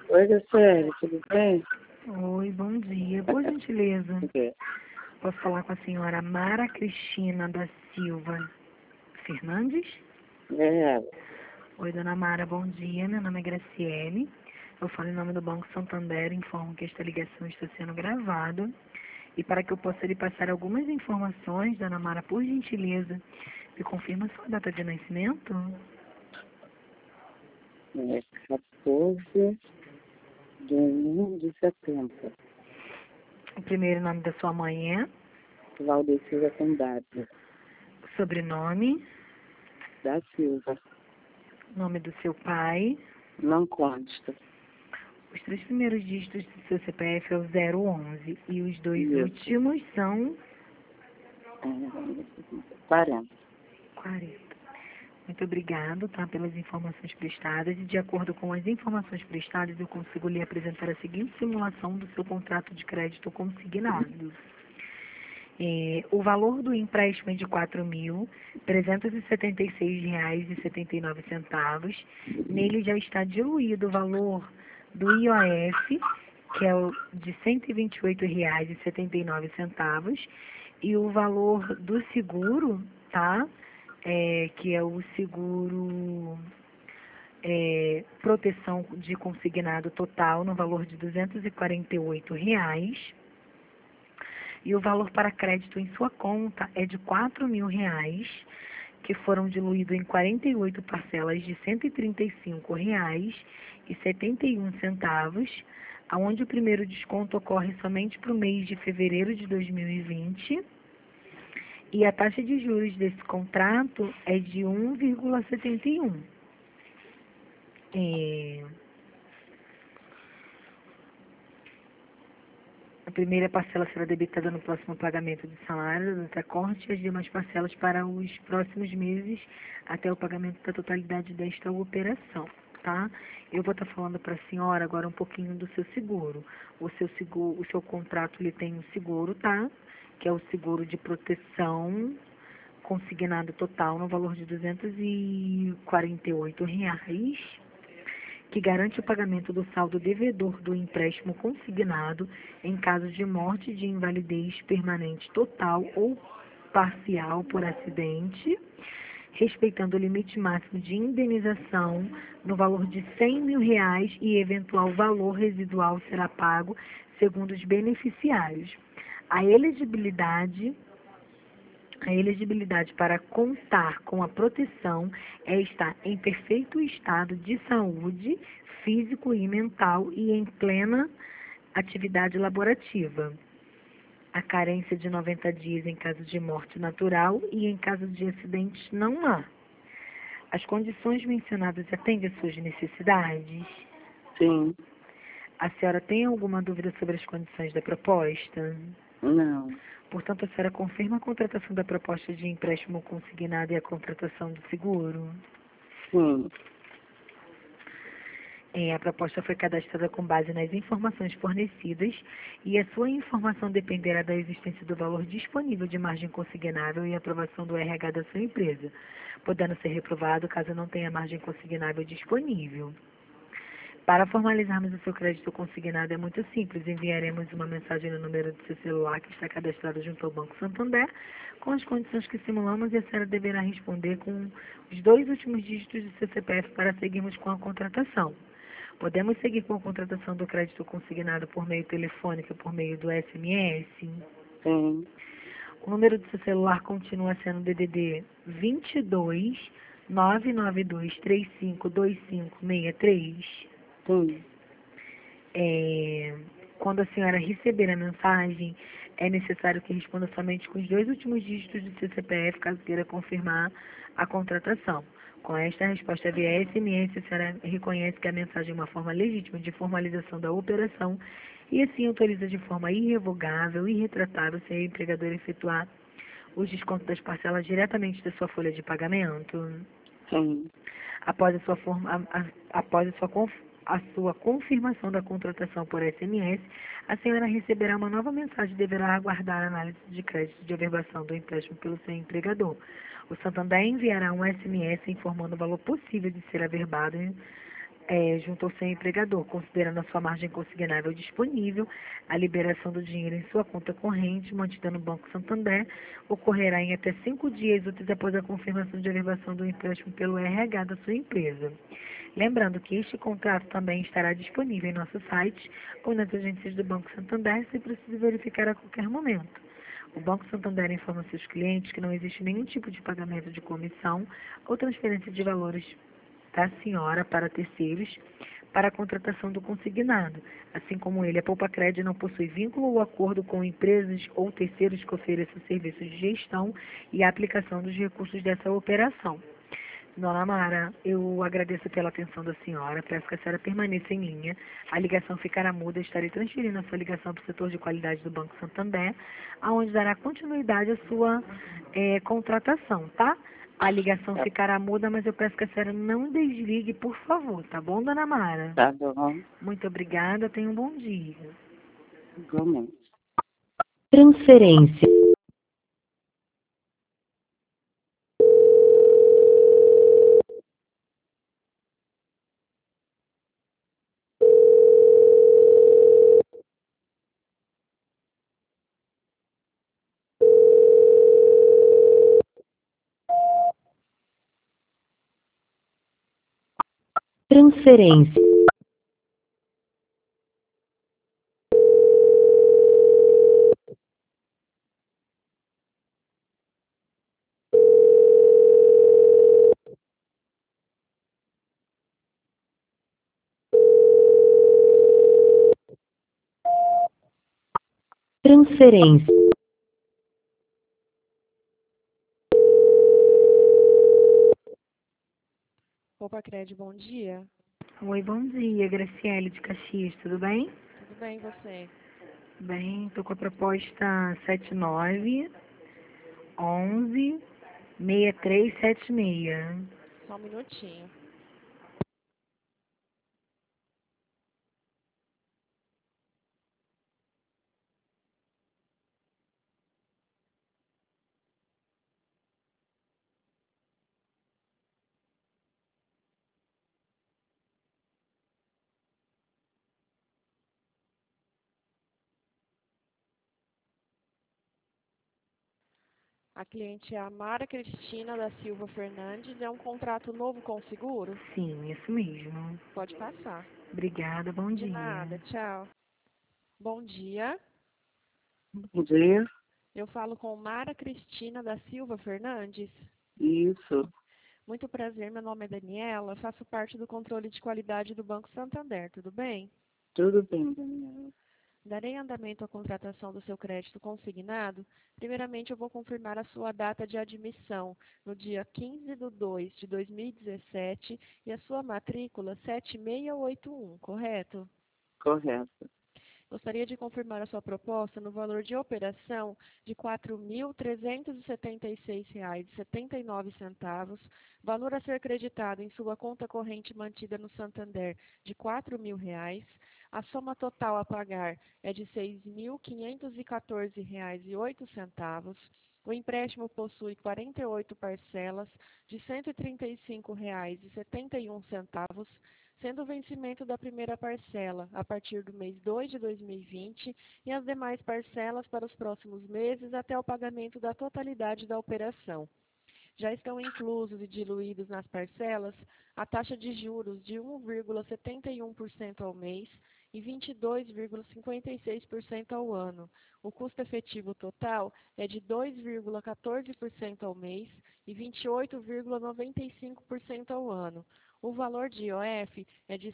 Oi, Graciele, tudo bem? Oi, bom dia. Por gentileza, É, posso falar com a senhora Mara Cristina da Silva Fernandes? é, Oi, dona Mara, bom dia. Meu nome é Graciele. Eu falo em nome do Banco Santander, informo que esta ligação está sendo gravada. E para que eu possa lhe passar algumas informações, dona Mara, por gentileza, me confirma sua data de nascimento? é 14 de 1 de setembro. O primeiro nome da sua mãe é? Valdecida Condado, O sobrenome? da Silva. Nome do seu pai? Não consta. Os 3 primeiros dígitos do seu CPF é o 011 e os 2 Isso. últimos são 40. 40. Muito obrigado, tá, pelas informações prestadas e de acordo com as informações prestadas eu consigo lhe apresentar a seguinte simulação do seu contrato de crédito consignado. O valor do empréstimo é de R$ 4.376,79. Nele já está diluído o valor do IOF, que é o de R$ 128,79, e o valor do seguro, tá? Que é o seguro proteção de consignado total no valor de R$ 248,00. E o valor para crédito em sua conta é de R$ 4.000, que foram diluídos em 48 parcelas de R$ 135,71, aonde o primeiro desconto ocorre somente para o mês de fevereiro de 2020. E a taxa de juros desse contrato é de 1,71. A primeira parcela será debitada no próximo pagamento de salário da data corte e as demais parcelas para os próximos meses até o pagamento da totalidade desta operação, tá? Eu vou estar falando para a senhora agora um pouquinho do seu seguro. O seu contrato ele tem um seguro, tá? Que é o seguro de proteção consignado total no valor de R$ 248,00, que garante o pagamento do saldo devedor do empréstimo consignado em caso de morte, de invalidez permanente total ou parcial por acidente, respeitando o limite máximo de indenização no valor de R$ 100.000 e eventual valor residual será pago segundo os beneficiários. A elegibilidade para contar com a proteção é estar em perfeito estado de saúde físico e mental e em plena atividade laborativa. A carência de 90 dias em caso de morte natural e em caso de acidente não há. As condições mencionadas atendem às suas necessidades? Sim. A senhora tem alguma dúvida sobre as condições da proposta? Não. Portanto, a senhora confirma a contratação da proposta de empréstimo consignado e a contratação do seguro? Sim. A proposta foi cadastrada com base nas informações fornecidas e a sua informação dependerá da existência do valor disponível de margem consignável e aprovação do RH da sua empresa, podendo ser reprovado caso não tenha margem consignável disponível. Para formalizarmos o seu crédito consignado é muito simples. Enviaremos uma mensagem no número do seu celular que está cadastrado junto ao Banco Santander com as condições que simulamos e a senhora deverá responder com os 2 últimos dígitos do seu CPF para seguirmos com a contratação. Podemos seguir com a contratação do crédito consignado por meio telefônico e por meio do SMS? Sim. O número do seu celular continua sendo DDD 22 992 352563. Sim. Quando a senhora receber a mensagem, é necessário que responda somente com os 2 últimos dígitos do seu CPF, caso queira confirmar a contratação. Com esta resposta via SMS, a senhora reconhece que a mensagem é uma forma legítima de formalização da operação e assim autoriza de forma irrevogável e irretratável se a empregadora efetuar os descontos das parcelas diretamente da sua folha de pagamento. Sim. Após a sua confirmação da contratação por SMS, a senhora receberá uma nova mensagem e deverá aguardar a análise de crédito de averbação do empréstimo pelo seu empregador. O Santander enviará um SMS informando o valor possível de ser averbado junto ao seu empregador, considerando a sua margem consignável disponível, a liberação do dinheiro em sua conta corrente, mantida no Banco Santander, ocorrerá em até 5 dias úteis após a confirmação de elevação do empréstimo pelo RH da sua empresa. Lembrando que este contrato também estará disponível em nosso site ou nas agências do Banco Santander, se precisa verificar a qualquer momento. O Banco Santander informa seus clientes que não existe nenhum tipo de pagamento de comissão ou transferência de valores da senhora para terceiros para a contratação do consignado. Assim como ele, a Poupa-Cred não possui vínculo ou acordo com empresas ou terceiros que ofereçam serviços de gestão e aplicação dos recursos dessa operação. Dona Mara, eu agradeço pela atenção da senhora, peço que a senhora permaneça em linha. A ligação ficará muda, estarei transferindo a sua ligação para o setor de qualidade do Banco Santander, aonde dará continuidade à sua contratação, tá? A ligação Tá, ficará muda, mas eu peço que a senhora não desligue, por favor, tá bom, Dona Mara? tá bom. Muito obrigada, tenha um bom dia. Igualmente. Transferência. Transferência. Transferência. Poupa-Cred, bom dia. Oi, bom dia, Graciele de Caxias, tudo bem? Tudo bem, e você? Bem, estou com a proposta 7911-6376. Só um minutinho. A cliente é a Mara Cristina da Silva Fernandes. É um contrato novo com o seguro? Sim, isso mesmo. Pode passar. Obrigada, bom De nada, dia. tchau. Bom dia. Bom dia. Eu falo com Mara Cristina da Silva Fernandes. Isso. Muito prazer, meu nome é Daniela. Faço parte do controle de qualidade do Banco Santander, tudo bem? Tudo bem, Daniela. Darei andamento à contratação do seu crédito consignado. Primeiramente, eu vou confirmar a sua data de admissão, no dia 15/2 de 2017, e a sua matrícula 7681, correto? Correto. Gostaria de confirmar a sua proposta no valor de operação de R$ 4.376,79, valor a ser creditado em sua conta corrente mantida no Santander de R$ 4.000. A soma total a pagar é de R$ 6.514,08. O empréstimo possui 48 parcelas de R$ 135,71, sendo o vencimento da primeira parcela a partir do mês 2 de 2020 e as demais parcelas para os próximos meses até o pagamento da totalidade da operação. Já estão inclusos e diluídos nas parcelas a taxa de juros de 1,71% ao mês e 22,56% ao ano. O custo efetivo total é de 2,14% ao mês e 28,95% ao ano. O valor de IOF é de R$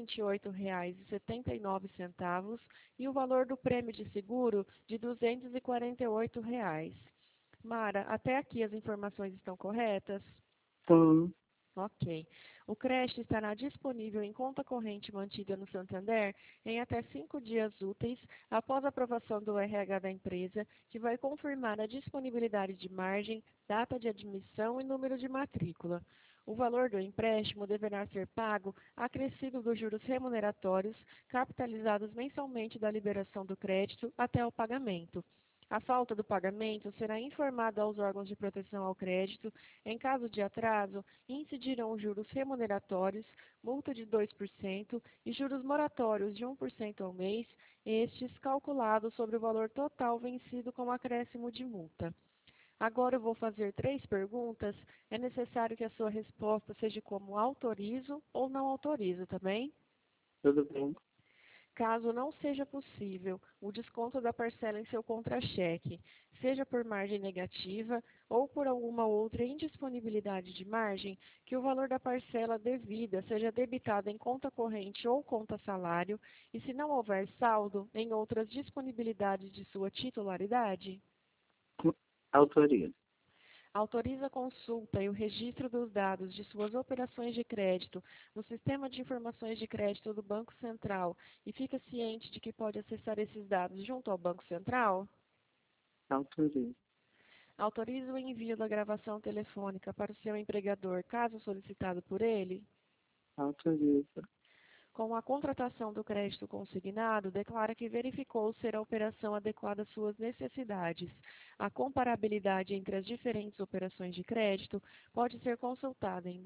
128,79 e o valor do prêmio de seguro de R$ 248. Mara, até aqui as informações estão corretas? Sim. Ok. O crédito estará disponível em conta corrente mantida no Santander em até 5 dias úteis após a aprovação do RH da empresa, que vai confirmar a disponibilidade de margem, data de admissão e número de matrícula. O valor do empréstimo deverá ser pago acrescido dos juros remuneratórios capitalizados mensalmente da liberação do crédito até o pagamento. A falta do pagamento será informada aos órgãos de proteção ao crédito. Em caso de atraso, incidirão juros remuneratórios, multa de 2% e juros moratórios de 1% ao mês, estes calculados sobre o valor total vencido com acréscimo de multa. Agora eu vou fazer 3 perguntas. É necessário que a sua resposta seja como autorizo ou não autorizo, tá bem? Tudo bem. Caso não seja possível o desconto da parcela em seu contra-cheque, seja por margem negativa ou por alguma outra indisponibilidade de margem, que o valor da parcela devida seja debitado em conta corrente ou conta salário, e se não houver saldo, em outras disponibilidades de sua titularidade. Autorizo. Autoriza a consulta e o registro dos dados de suas operações de crédito no Sistema de Informações de Crédito do Banco Central e fica ciente de que pode acessar esses dados junto ao Banco Central? Autorizo. Autoriza o envio da gravação telefônica para o seu empregador, caso solicitado por ele? Autorizo. Com a contratação do crédito consignado, declara que verificou ser a operação adequada às suas necessidades. A comparabilidade entre as diferentes operações de crédito pode ser consultada em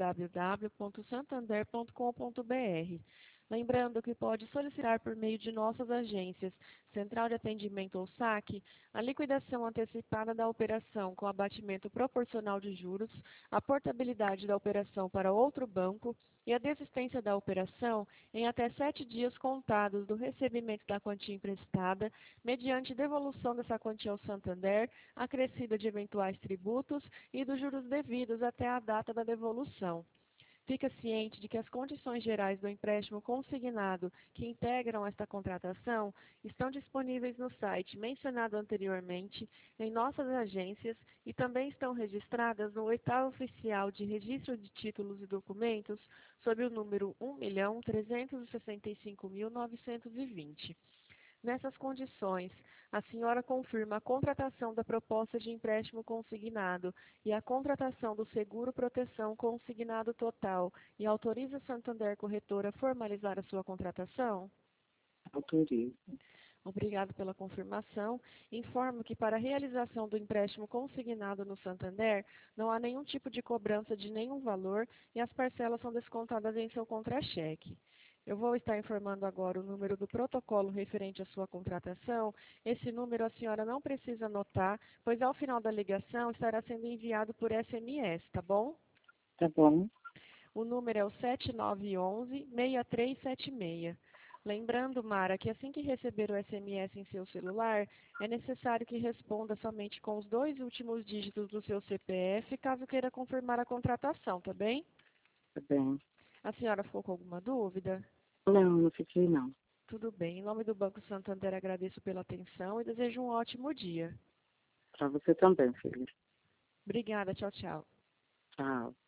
www.santander.com.br. Lembrando que pode solicitar por meio de nossas agências, Central de Atendimento ou SAC, a liquidação antecipada da operação com abatimento proporcional de juros, a portabilidade da operação para outro banco e a desistência da operação em até 7 dias contados do recebimento da quantia emprestada, mediante devolução dessa quantia ao Santander, acrescida de eventuais tributos e dos juros devidos até a data da devolução. Fica ciente de que as condições gerais do empréstimo consignado que integram esta contratação estão disponíveis no site mencionado anteriormente, em nossas agências e também estão registradas no Edital Oficial de Registro de Títulos e Documentos sob o número 1.365.920. Nessas condições, a senhora confirma a contratação da proposta de empréstimo consignado e a contratação do seguro proteção consignado total e autoriza a Santander Corretora a formalizar a sua contratação? Autorizo. Obrigado pela confirmação. Informo que para a realização do empréstimo consignado no Santander, não há nenhum tipo de cobrança de nenhum valor e as parcelas são descontadas em seu contra-cheque. Eu vou estar informando agora o número do protocolo referente à sua contratação. Esse número a senhora não precisa anotar, pois ao final da ligação estará sendo enviado por SMS, tá bom? Tá bom. O número é o 7911-6376. Lembrando, Mara, que assim que receber o SMS em seu celular, é necessário que responda somente com os 2 últimos dígitos do seu CPF, caso queira confirmar a contratação, tá bem? Tá bem. A senhora ficou com alguma dúvida? Não fiquei não. Tudo bem. Em nome do Banco Santander, agradeço pela atenção e desejo um ótimo dia. Pra você também, filha. Obrigada. Tchau, tchau. Tchau.